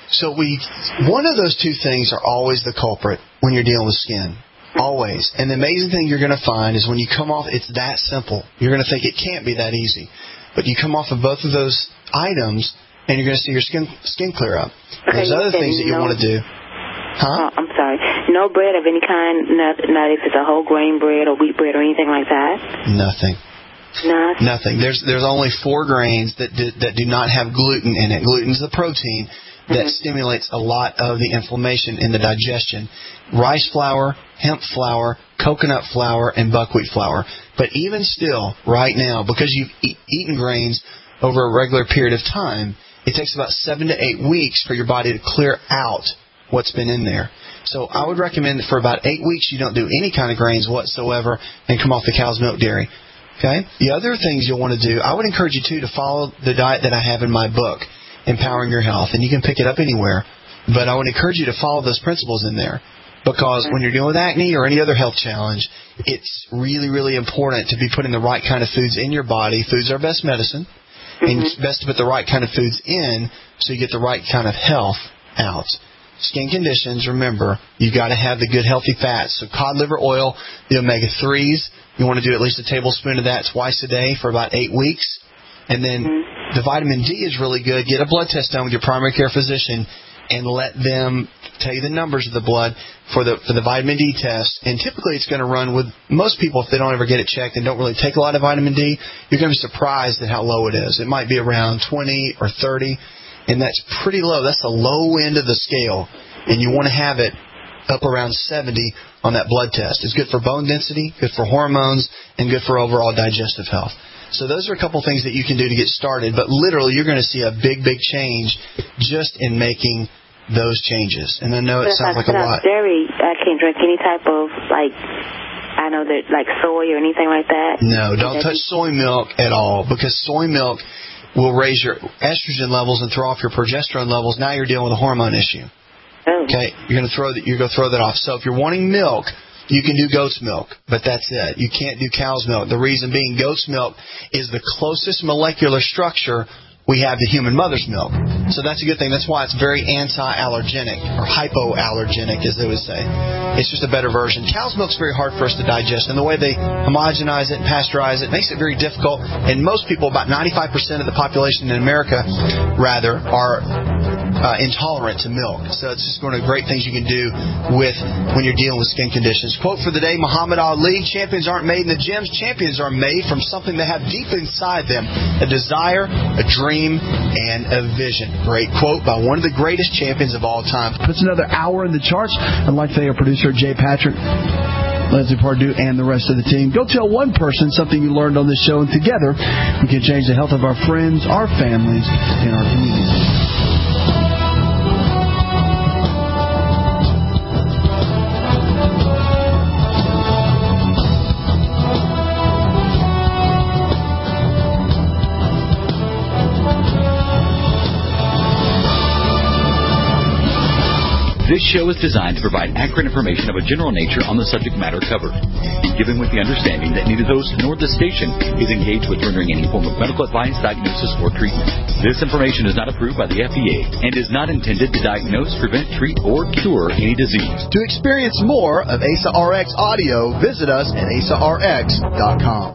So we, one of those two things are always the culprit when you're dealing with skin. Always. And the amazing thing you're going to find is when you come off, it's that simple. You're going to think it can't be that easy. But you come off of both of those items, and you're going to see your skin skin clear up. Okay, There's other things that you no, want to do. Huh? Oh, I'm sorry. No bread of any kind, not, not if it's a whole grain bread or wheat bread or anything like that? Nothing. Nothing. Nothing. There's there's only four grains that do, that do not have gluten in it. Gluten's the protein that mm-hmm. stimulates a lot of the inflammation in the digestion. Rice flour, hemp flour, coconut flour, and buckwheat flour. But even still, right now, because you've e- eaten grains over a regular period of time, it takes about seven to eight weeks for your body to clear out what's been in there. So I would recommend that for about eight weeks you don't do any kind of grains whatsoever and come off the cow's milk dairy. Okay? The other things you'll want to do, I would encourage you, too, to follow the diet that I have in my book, Empowering Your Health. And you can pick it up anywhere. But I would encourage you to follow those principles in there. Because when you're dealing with acne or any other health challenge, it's really, really important to be putting the right kind of foods in your body. Foods are best medicine. Mm-hmm. And it's best to put the right kind of foods in so you get the right kind of health out. Skin conditions, remember, you've got to have the good healthy fats. So cod liver oil, the omega threes, you want to do at least a tablespoon of that twice a day for about eight weeks. And then mm-hmm. the vitamin D is really good. Get a blood test done with your primary care physician and let them tell you the numbers of the blood for the for the vitamin D test. And typically it's going to run with most people, if they don't ever get it checked and don't really take a lot of vitamin D, you're going to be surprised at how low it is. It might be around twenty or thirty, and that's pretty low. That's the low end of the scale, and you want to have it up around seventy on that blood test. It's good for bone density, good for hormones, and good for overall digestive health. So those are a couple things that you can do to get started, but literally you're going to see a big, big change just in making those changes. And I know it sounds like a lot. Dairy, I can't drink any type of, like, I know that, like soy or anything like that. No, don't touch soy milk at all, because soy milk will raise your estrogen levels and throw off your progesterone levels. Now you're dealing with a hormone issue. Oh. Okay, you're going to throw that. You're going to throw that off. So if you're wanting milk, you can do goat's milk, but that's it. You can't do cow's milk. The reason being, goat's milk is the closest molecular structure we have to human mother's milk. So that's a good thing. That's why it's very anti-allergenic, or hypoallergenic, as they would say. It's just a better version. Cow's milk's very hard for us to digest, and the way they homogenize it and pasteurize it makes it very difficult. And most people, about ninety-five percent of the population in America, rather, are uh, intolerant to milk. So it's just one of the great things you can do with when you're dealing with skin conditions. Quote for the day, Muhammad Ali, champions aren't made in the gyms. Champions are made from something they have deep inside them, a desire, a dream, and a vision. Great quote by one of the greatest champions of all time. Puts another hour in the charts. I'd like to thank our producer, Jay Patrick, Leslie Pardue, and the rest of the team. Go tell one person something you learned on this show, and together we can change the health of our friends, our families, and our communities. This show is designed to provide accurate information of a general nature on the subject matter covered, and given with the understanding that neither host nor the station is engaged with rendering any form of medical advice, diagnosis, or treatment. This information is not approved by the F D A and is not intended to diagnose, prevent, treat, or cure any disease. To experience more of A S A R X audio, visit us at A S A R X dot com.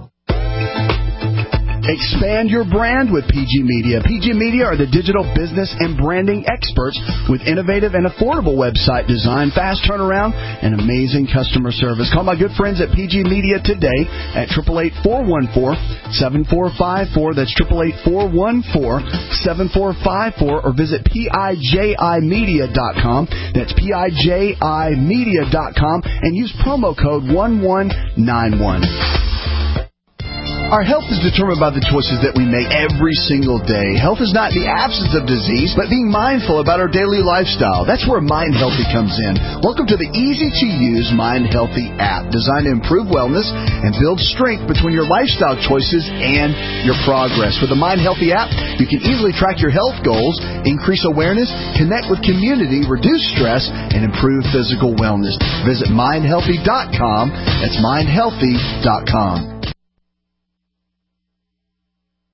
Expand your brand with P G Media. P G Media are the digital business and branding experts with innovative and affordable website design, fast turnaround, and amazing customer service. Call my good friends at P G Media today at eight eight eight, four one four, seven four five four. That's eight eight eight, four one four, seven four five four, or visit P I J I media dot com. That's P I J I media dot com, and use promo code one one nine one. Our health is determined by the choices that we make every single day. Health is not the absence of disease, but being mindful about our daily lifestyle. That's where Mind Healthy comes in. Welcome to the easy-to-use Mind Healthy app, designed to improve wellness and build strength between your lifestyle choices and your progress. With the Mind Healthy app, you can easily track your health goals, increase awareness, connect with community, reduce stress, and improve physical wellness. Visit mind healthy dot com. That's mind healthy dot com.